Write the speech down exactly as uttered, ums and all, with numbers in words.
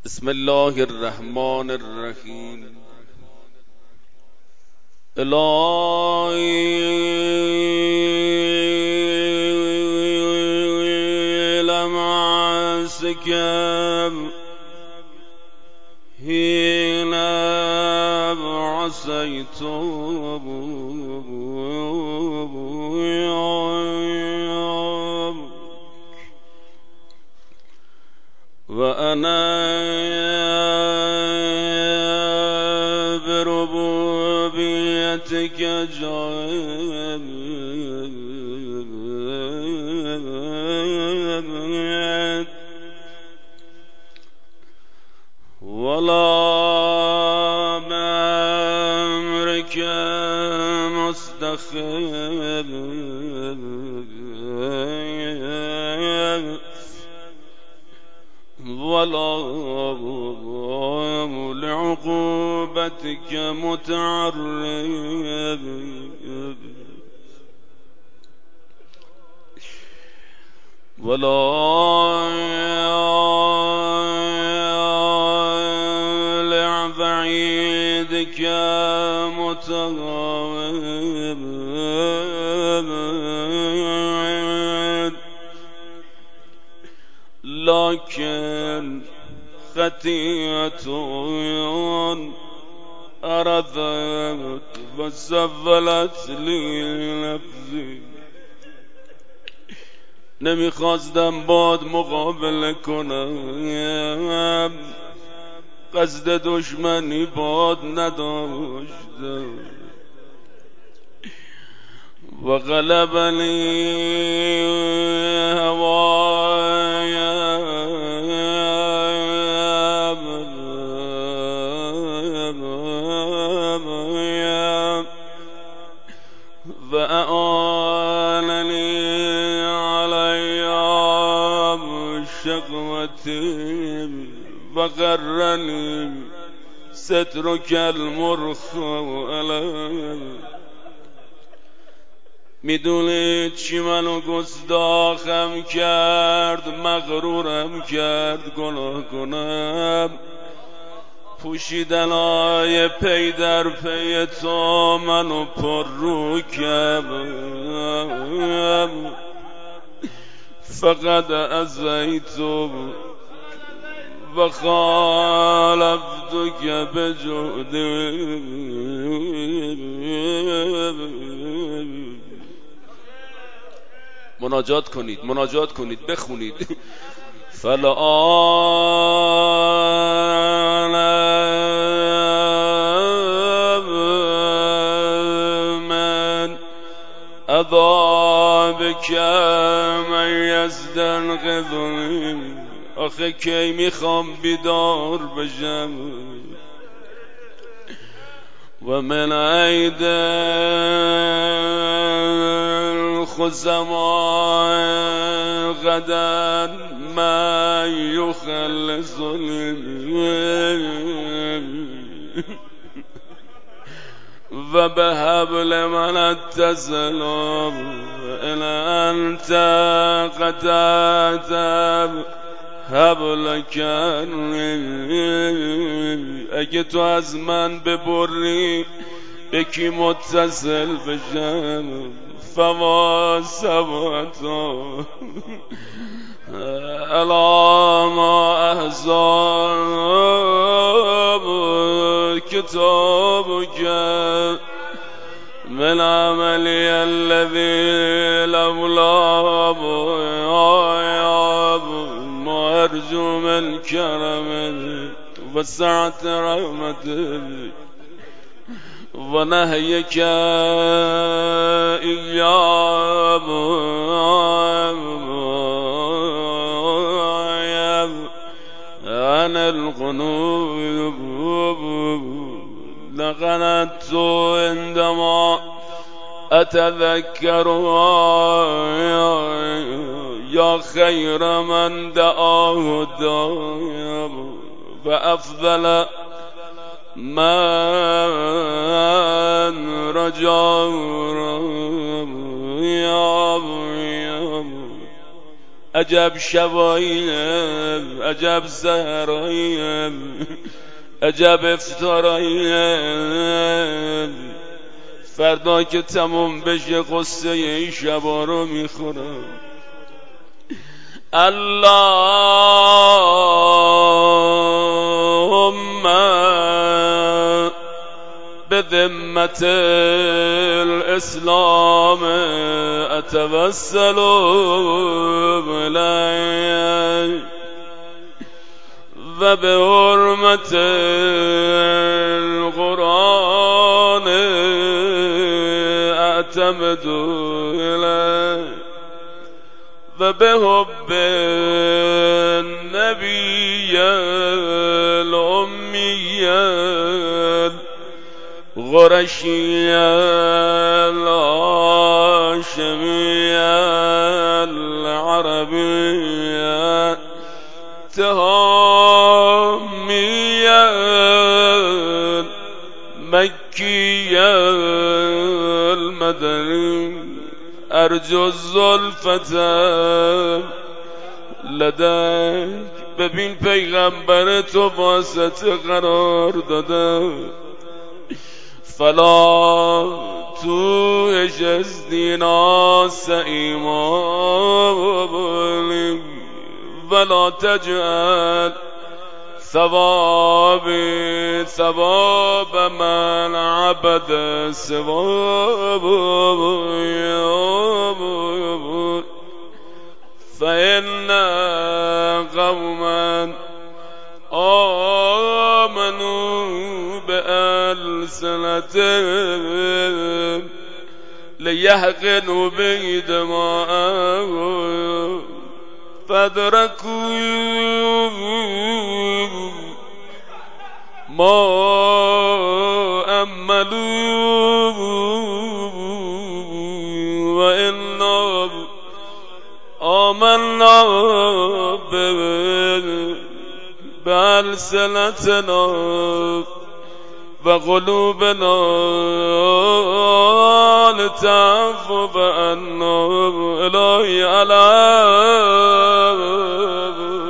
بسم الله الرحمن الرحیم. الهی لمسك حين عصيت وأنا بربوبيتك جاهل ولا بأمرك مستخل ولا لعقوبتك متعرض ولا لعبيدك متغاضب لكن خطيئة أردت وسولت لي نفسي. نمیخواستم باد مقابله کنم، قصد دشمنی باد نداشتم و غلبنی هوایم و اعاننی علی شقوتی و غرنی سترک المرخی علی. میدونید چی منو گستاخم کرد، مغرورم کرد، گناه کنم. پوشیدنای پی در پی تو منو پر رو کرد. فقط ازیت و خالفتک بجودی. مناجات کنید، مناجات کنید، بخونید. فالآن من عذابک من یستنقذنی. آخه کی میخوام بیدار بشم و من عید الخصماء غدا ما یخلصنی و به حبل من اتصل ان انت قطعت حبلک عنی. اگه تو از من ببری به کی متصل بشم؟ فما سبتا الا ما احزاب کتابک من عملی الذی لولا ما ارجو من کرمک و سعت رحمتک و نهیک ایام عن القنوب. لقنت عندما اتذکر یا خیر من دعاه دایم و افضل من رجا. عجب شباییم، عجب سهراییم، عجب افتاراییم. فردا که تموم بشه قصه این شبا رو میخورم. اللهم به ذمت الاسلام اتوسل الیک و به حرمت القرآن اعتمد الیک و به حب النبی الامی القرشی الهاشمی العربی تهامی المکی المدنی ارجو الزلفة لدیک. ببین پیغمبر تو واسطه قرار داده، فلا تو اجزدینا سئیمانی ولا تجعل ثوابی ثواب من عبد سوابی فإن قوما آمنوا بألسنتهم لیحقنوا به دماءهم فادركوا ما أملوا وإنا آمنا بألسنتنا وقلوبنا لتعفو عنا إلهي على